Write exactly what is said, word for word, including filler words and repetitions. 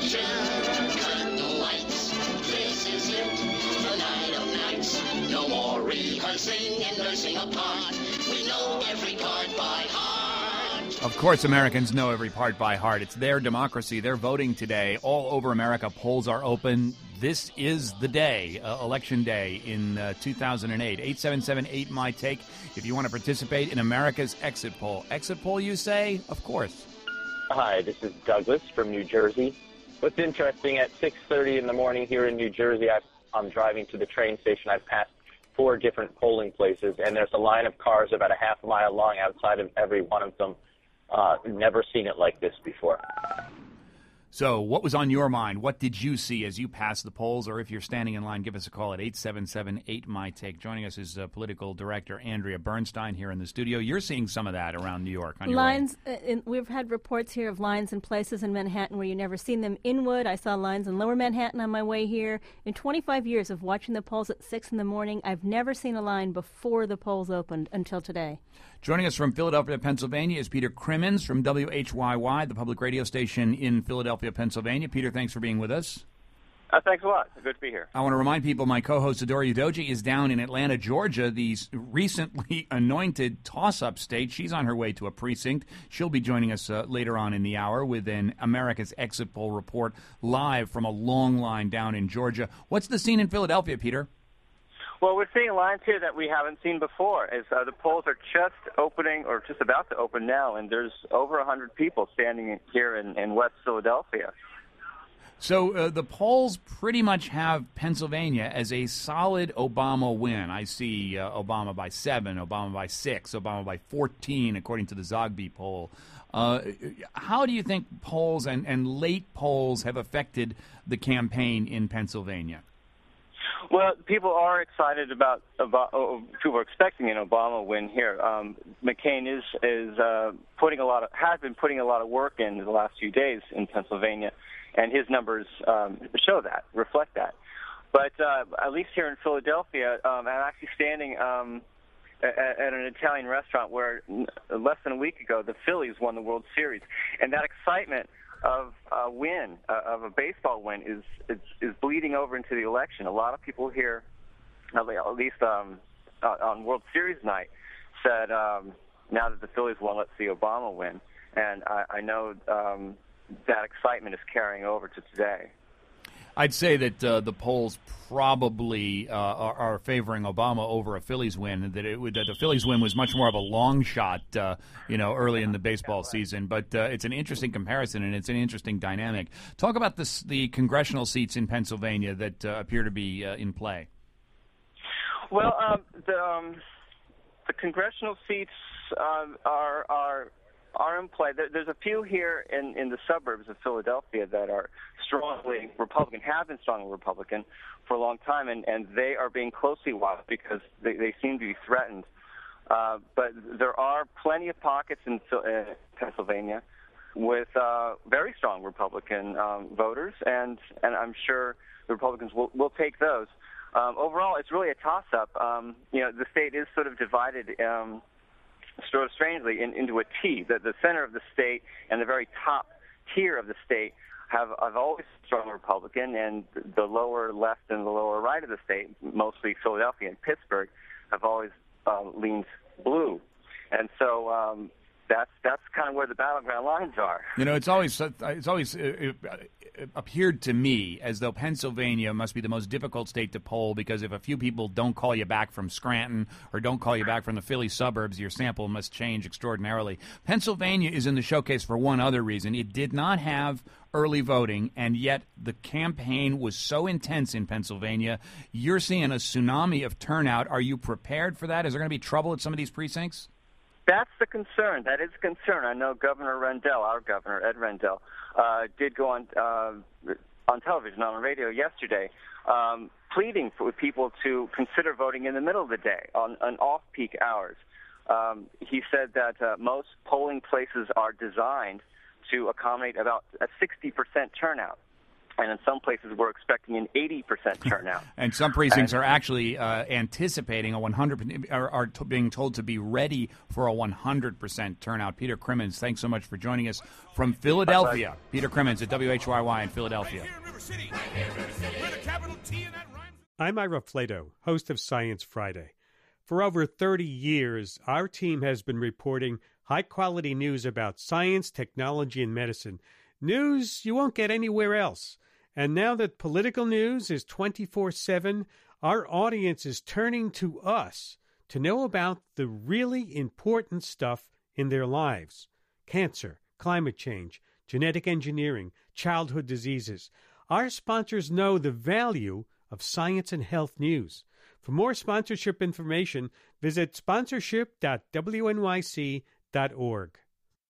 election. Cut the lights, this is it, the night of nights. No more rehearsing and nursing a part. We know every card by heart. Of course, Americans know every part by heart. It's their democracy. They're voting today. All over America, polls are open. This is the day, uh, Election Day in uh, two thousand eight. eight seven seven eight, M Y Take if you want to participate in America's exit poll. Exit poll, you say? Of course. Hi, this is Douglas from New Jersey. What's interesting, at six thirty in the morning here in New Jersey, I've, I'm driving to the train station. I've passed four different polling places, and there's a line of cars about a half mile long outside of every one of them. Uh, never seen it like this before. So what was on your mind? What did you see as you passed the polls? Or if you're standing in line, give us a call at eight seven seven eight, M Y Take. Joining us is uh, political director Andrea Bernstein here in the studio. You're seeing some of that around New York. On your lines, uh, in, we've had reports here of lines in places in Manhattan where you've never seen them. Inwood, I saw lines in Lower Manhattan on my way here. In twenty-five years of watching the polls at six in the morning, I've never seen a line before the polls opened until today. Joining us from Philadelphia, Pennsylvania is Peter Crimmins from W H Y Y, the public radio station in Philadelphia, Pennsylvania. Peter, thanks for being with us. Uh, thanks a lot. Good to be here. I want to remind people my co-host Adora Udoji is down in Atlanta, Georgia, the recently anointed toss-up state. She's on her way to a precinct. She'll be joining us uh, later on in the hour with an America's Exit Poll report live from a long line down in Georgia. What's the scene in Philadelphia, Peter? Well, we're seeing lines here that we haven't seen before. As uh, the polls are just opening, or just about to open now, and there's over one hundred people standing here in, in West Philadelphia. So uh, the polls pretty much have Pennsylvania as a solid Obama win. I see uh, Obama by seven, Obama by six, Obama by fourteen, according to the Zogby poll. Uh, how do you think polls and, and late polls have affected the campaign in Pennsylvania? Well, people are excited about, about oh, people are expecting an Obama win here. Um, McCain is is uh, putting a lot of has been putting a lot of work in the last few days in Pennsylvania, and his numbers um, show that, reflect that. But uh, at least here in Philadelphia, um, I'm actually standing um, at, at an Italian restaurant where less than a week ago the Phillies won the World Series, and that excitement of a win, uh, of a baseball win, is, is is bleeding over into the election. A lot of people here, at least um, uh, on World Series night, said, um, now that the Phillies won, let's see Obama win. And I, I know um, that excitement is carrying over to today. I'd say that uh, the polls probably uh, are, are favoring Obama over a Phillies win. That it would that the Phillies win was much more of a long shot, uh, you know, early in the baseball season. But uh, it's an interesting comparison and it's an interesting dynamic. Talk about this, the congressional seats in Pennsylvania that uh, appear to be uh, in play. Well, um, the um, the congressional seats uh, are are. are in play. There's a few here in, in the suburbs of Philadelphia that are strongly Republican, have been strongly Republican for a long time, and, and they are being closely watched because they, they seem to be threatened. Uh, but there are plenty of pockets in uh, Pennsylvania with uh, very strong Republican um, voters, and, and I'm sure the Republicans will, will take those. Um, overall, it's really a toss-up. Um, you know, the state is sort of divided um, sort of strangely in, into a T. The, the center of the state and the very top tier of the state have, have always been strong Republican, and the lower left and the lower right of the state, mostly Philadelphia and Pittsburgh, have always uh, leaned blue. And so um, that's that's kind of where the battleground lines are. You know, it's always it's always uh, appeared to me as though Pennsylvania must be the most difficult state to poll, because if a few people don't call you back from Scranton or don't call you back from the Philly suburbs, your sample must change extraordinarily. Pennsylvania is in the showcase for one other reason. It did not have early voting, and yet the campaign was so intense in Pennsylvania. You're seeing a tsunami of turnout. Are you prepared for that? Is there going to be trouble at some of these precincts? That's the concern. That is a concern. I know Governor Rendell, our governor, Ed Rendell, uh, did go on uh, on television, on the radio yesterday, um, pleading for people to consider voting in the middle of the day, on, on off-peak hours. Um, he said that uh, most polling places are designed to accommodate about a sixty percent turnout. And in some places, we're expecting an eighty percent turnout. And some precincts and, are actually uh, anticipating a one hundred are, are t- being told to be ready for a one hundred percent turnout. Peter Crimmins, thanks so much for joining us from Philadelphia. Peter Crimmins at W H Y Y in Philadelphia. I'm Ira Flato, host of Science Friday. For over thirty years, our team has been reporting high-quality news about science, technology, and medicine. News you won't get anywhere else. And now that political news is twenty-four seven, our audience is turning to us to know about the really important stuff in their lives. Cancer, climate change, genetic engineering, childhood diseases. Our sponsors know the value of science and health news. For more sponsorship information, visit sponsorship dot w n y c dot org.